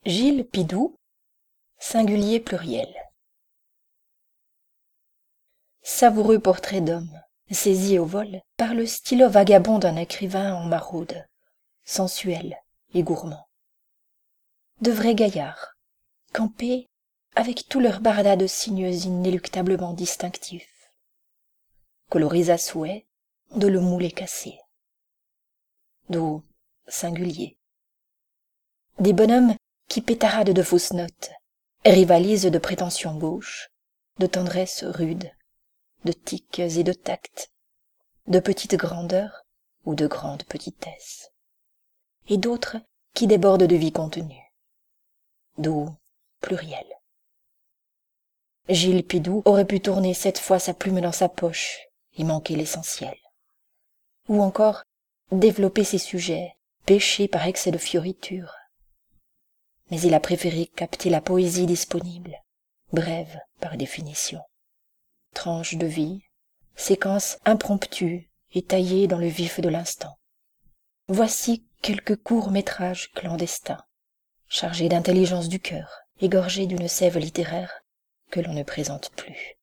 Gilles Pidou, singulier pluriel. Savoureux portrait d'homme, saisi au vol par le stylo vagabond d'un écrivain en maraude, sensuel et gourmand. De vrais gaillards, campés avec tous leurs bardades sinueuses inéluctablement distinctifs, coloris à souhait de le moule cassé. D'où singulier. Des bonhommes qui pétaradent de fausses notes, rivalisent de prétentions gauches, de tendresse rude, de tics et de tact, de petite grandeur ou de grande petitesse, et d'autres qui débordent de vie contenue, d'où pluriel. Gilles Pidou aurait pu tourner 7 fois sa plume dans sa poche et manquer l'essentiel, ou encore développer ses sujets, pêchés par excès de fioriture. Mais il a préféré capter la poésie disponible, brève par définition. Tranche de vie, séquence impromptue et taillée dans le vif de l'instant. Voici quelques courts-métrages clandestins, chargés d'intelligence du cœur, égorgés d'une sève littéraire que l'on ne présente plus.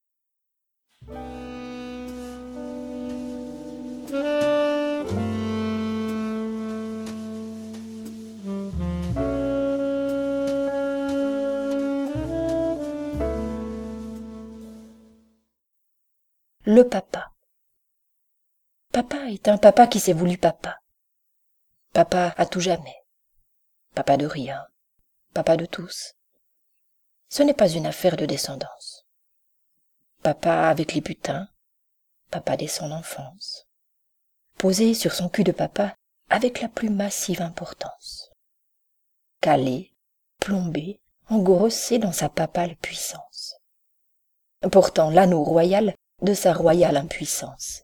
Le papa. Papa est un papa qui s'est voulu papa. Papa à tout jamais. Papa de rien. Papa de tous. Ce n'est pas une affaire de descendance. Papa avec les putains. Papa dès son enfance. Posé sur son cul de papa avec la plus massive importance. Calé, plombé, engrossé dans sa papale puissance. Portant l'anneau royal de sa royale impuissance.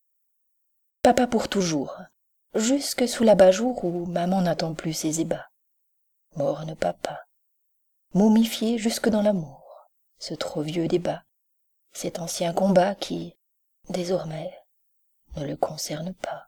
Papa pour toujours, jusque sous l'abat-jour où maman n'attend plus ses ébats. Morne papa, momifié jusque dans l'amour, ce trop vieux débat, cet ancien combat qui, désormais, ne le concerne pas.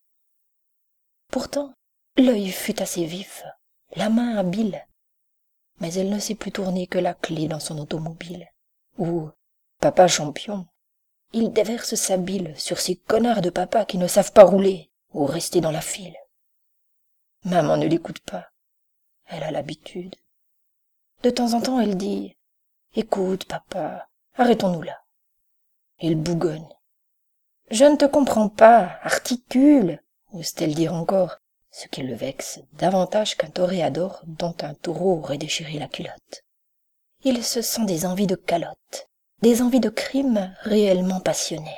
Pourtant, l'œil fut assez vif, la main habile, mais elle ne sait plus tourner que la clé dans son automobile, où, papa champion, il déverse sa bile sur ces connards de papa qui ne savent pas rouler ou rester dans la file. Maman ne l'écoute pas, elle a l'habitude. De temps en temps, elle dit « Écoute, papa, arrêtons-nous là. » Il bougonne. « Je ne te comprends pas, articule !» ose-t-elle dire encore, ce qui le vexe davantage qu'un toréador dont un taureau aurait déchiré la culotte. Il se sent des envies de calotte, des envies de crime réellement passionnelles.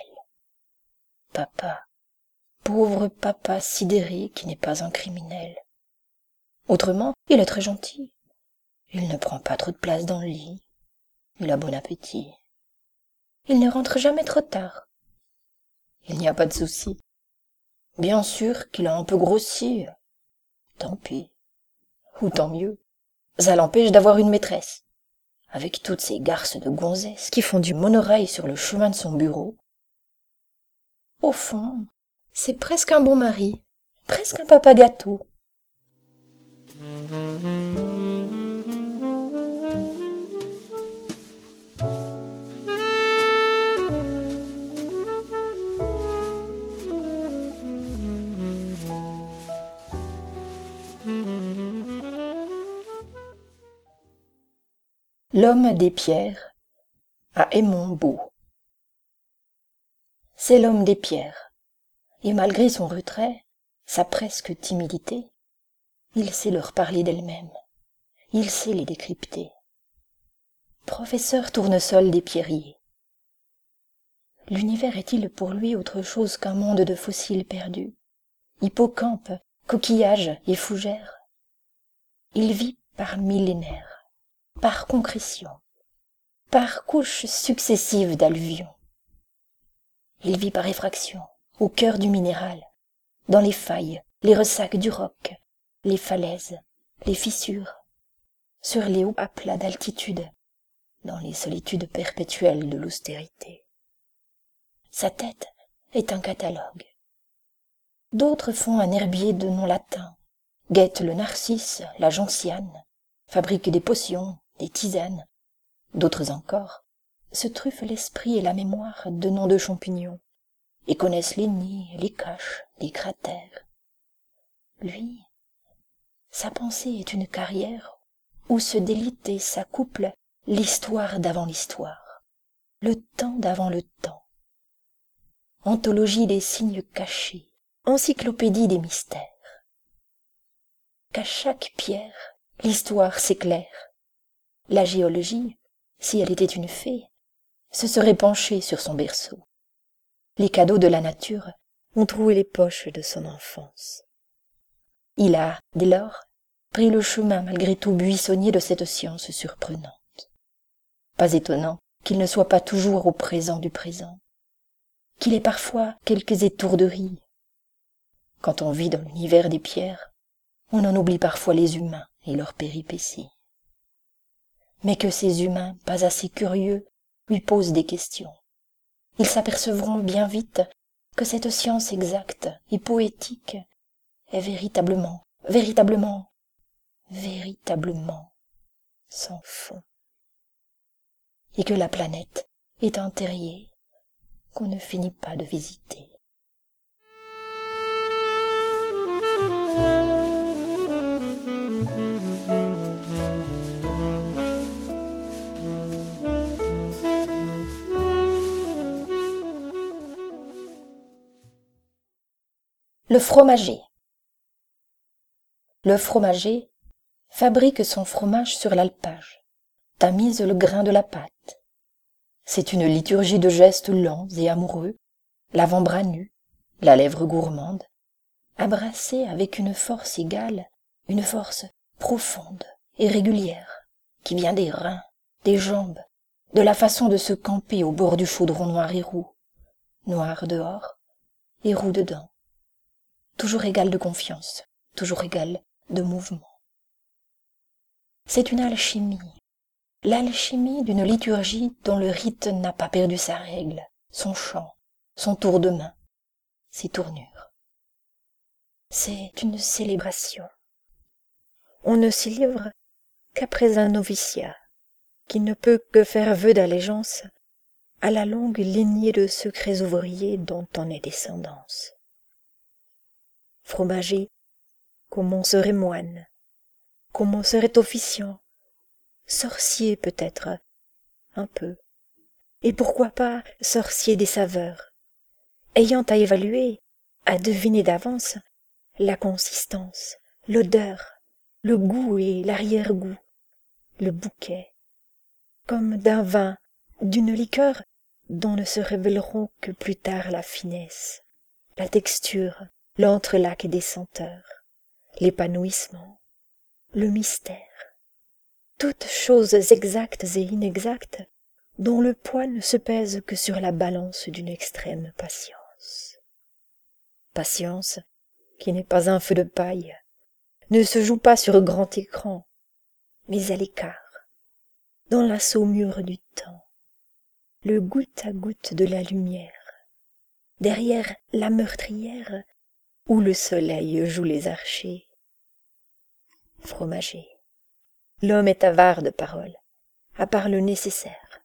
Papa, pauvre papa sidéré qui n'est pas un criminel. Autrement, il est très gentil. Il ne prend pas trop de place dans le lit. Il a bon appétit. Il ne rentre jamais trop tard. Il n'y a pas de souci. Bien sûr qu'il a un peu grossi. Tant pis. Ou tant mieux. Ça l'empêche d'avoir une maîtresse. Avec toutes ces garces de gonzesses qui font du monorail sur le chemin de son bureau. Au fond, c'est presque un bon mari, presque un papa gâteau. L'homme des pierres à Aymon Beau. C'est l'homme des pierres, et malgré son retrait, sa presque timidité, il sait leur parler d'elle-même, il sait les décrypter. Professeur tournesol des pierriers. L'univers est-il pour lui autre chose qu'un monde de fossiles perdus, hippocampes, coquillages et fougères? Il vit par millénaires, par concrétion, par couches successives d'alluvions. Il vit par effraction, au cœur du minéral, dans les failles, les ressacs du roc, les falaises, les fissures, sur les hauts aplats d'altitude, dans les solitudes perpétuelles de l'austérité. Sa tête est un catalogue. D'autres font un herbier de noms latins, guettent le narcisse, la gentiane, fabriquent des potions, des tisanes. D'autres encore se truffent l'esprit et la mémoire de noms de champignons, et connaissent les nids, les caches, les cratères. Lui, sa pensée est une carrière où se délite et s'accouple l'histoire d'avant l'histoire, le temps d'avant le temps. Anthologie des signes cachés, encyclopédie des mystères. Qu'à chaque pierre, l'histoire s'éclaire. La géologie, si elle était une fée, se serait penchée sur son berceau. Les cadeaux de la nature ont troué les poches de son enfance. Il a, dès lors, pris le chemin malgré tout buissonnier de cette science surprenante. Pas étonnant qu'il ne soit pas toujours au présent du présent, qu'il ait parfois quelques étourderies. Quand on vit dans l'univers des pierres, on en oublie parfois les humains et leurs péripéties. Mais que ces humains, pas assez curieux, lui posent des questions. Ils s'apercevront bien vite que cette science exacte et poétique est véritablement sans fond, et que la planète est un terrier qu'on ne finit pas de visiter. Le fromager. Le fromager fabrique son fromage sur l'alpage, tamise le grain de la pâte. C'est une liturgie de gestes lents et amoureux, l'avant-bras nu, la lèvre gourmande, abrassée avec une force égale, une force profonde et régulière, qui vient des reins, des jambes, de la façon de se camper au bord du chaudron noir dehors et roux dedans, toujours égale de confiance, toujours égale de mouvement. C'est une alchimie, l'alchimie d'une liturgie dont le rite n'a pas perdu sa règle, son chant, son tour de main, ses tournures. C'est une célébration. On ne s'y livre qu'après un noviciat, qui ne peut que faire vœu d'allégeance à la longue lignée de secrets ouvriers dont on est descendance. Fromager, comme on serait moine, comme on serait officiant, sorcier peut-être, un peu, et pourquoi pas sorcier des saveurs, ayant à évaluer, à deviner d'avance la consistance, l'odeur, le goût et l'arrière-goût, le bouquet, comme d'un vin, d'une liqueur dont ne se révéleront que plus tard la finesse, la texture, l'entrelac des senteurs, l'épanouissement, le mystère, toutes choses exactes et inexactes dont le poids ne se pèse que sur la balance d'une extrême patience. Patience qui n'est pas un feu de paille, ne se joue pas sur grand écran, mais à l'écart, dans la saumure du temps, le goutte à goutte de la lumière, derrière la meurtrière où le soleil joue les archers. Fromager. L'homme est avare de paroles, à part le nécessaire.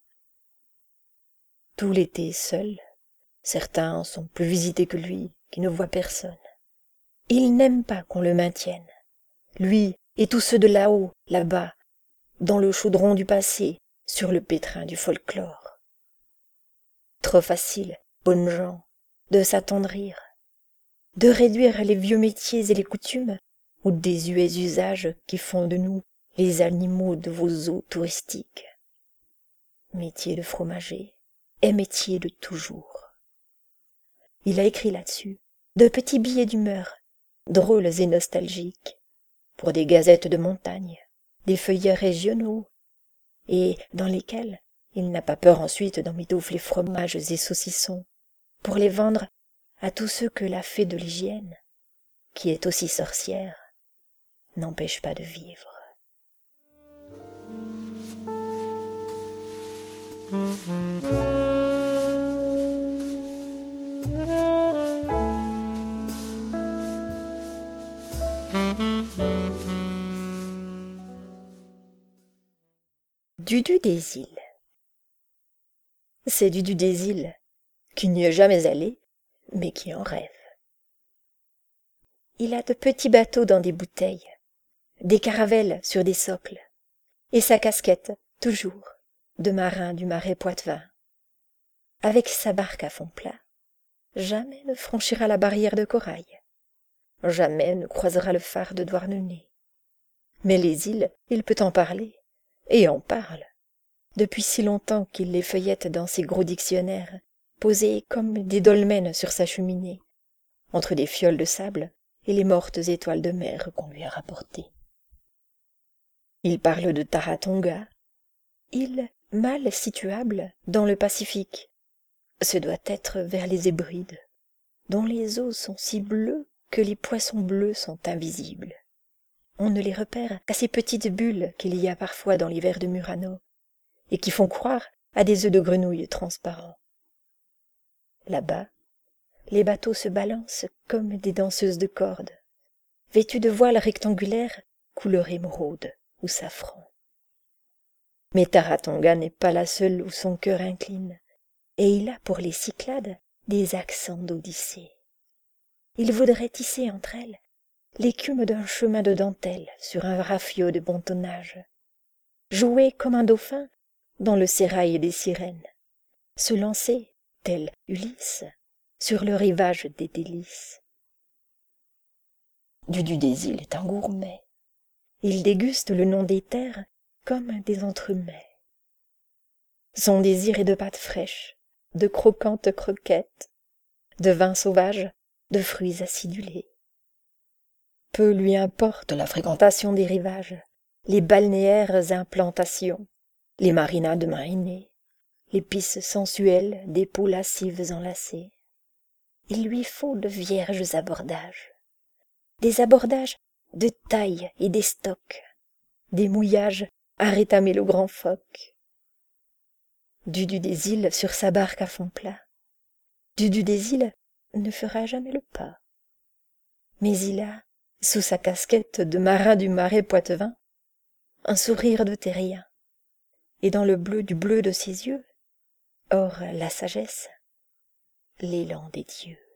Tout l'été seul, certains sont plus visités que lui, qui ne voit personne. Il n'aime pas qu'on le maintienne, lui et tous ceux de là-haut, là-bas, dans le chaudron du passé, sur le pétrin du folklore. Trop facile, bonnes gens, de s'attendrir, de réduire les vieux métiers et les coutumes aux désuets usages qui font de nous les animaux de vos eaux touristiques. Métier de fromager est métier de toujours. Il a écrit là-dessus de petits billets d'humeur, drôles et nostalgiques, pour des gazettes de montagne, des feuillets régionaux, et dans lesquels il n'a pas peur ensuite d'emmitoufler fromages et saucissons, pour les vendre à tous ceux que la fée de l'hygiène, qui est aussi sorcière, n'empêche pas de vivre. Dudu des îles. C'est Dudu des îles, qui n'y est jamais allé, mais qui en rêve. Il a de petits bateaux dans des bouteilles, des caravelles sur des socles, et sa casquette, toujours, de marin du marais Poitevin. Avec sa barque à fond plat, jamais ne franchira la barrière de corail, jamais ne croisera le phare de Douarnenez. Mais les îles, il peut en parler, et en parle, depuis si longtemps qu'il les feuillette dans ses gros dictionnaires, posés comme des dolmens sur sa cheminée, entre des fioles de sable et les mortes étoiles de mer qu'on lui a rapportées. Il parle de Taratonga, île mal situable dans le Pacifique. Ce doit être vers les Hébrides, dont les eaux sont si bleues que les poissons bleus sont invisibles. On ne les repère qu'à ces petites bulles qu'il y a parfois dans les verres de Murano, et qui font croire à des œufs de grenouille transparents. Là-bas, les bateaux se balancent comme des danseuses de cordes, vêtus de voiles rectangulaires couleur émeraude ou safran. Mais Taratonga n'est pas la seule où son cœur incline, et il a pour les Cyclades des accents d'Odyssée. Il voudrait tisser entre elles l'écume d'un chemin de dentelle sur un rafio de bon tonnage, jouer comme un dauphin dans le sérail des sirènes, se lancer, tel Ulysse, sur le rivage des délices. Dudu des îles est un gourmet. Il déguste le nom des terres comme des entremets. Son désir est de pâtes fraîches, de croquantes croquettes, de vins sauvages, de fruits acidulés. Peu lui importe la fréquentation des rivages, les balnéaires implantations, les marinades marinées, les pisses sensuelles des peaux lascives enlacées. Il lui faut de vierges abordages, des abordages de taille et d'estoc, des mouillages à rétamer le grand phoque. Dudu des îles sur sa barque à fond plat. Dudu des îles ne fera jamais le pas. Mais il a, sous sa casquette de marin du marais Poitevin, un sourire de terrien, et dans le bleu du bleu de ses yeux, hors la sagesse, l'élan des dieux.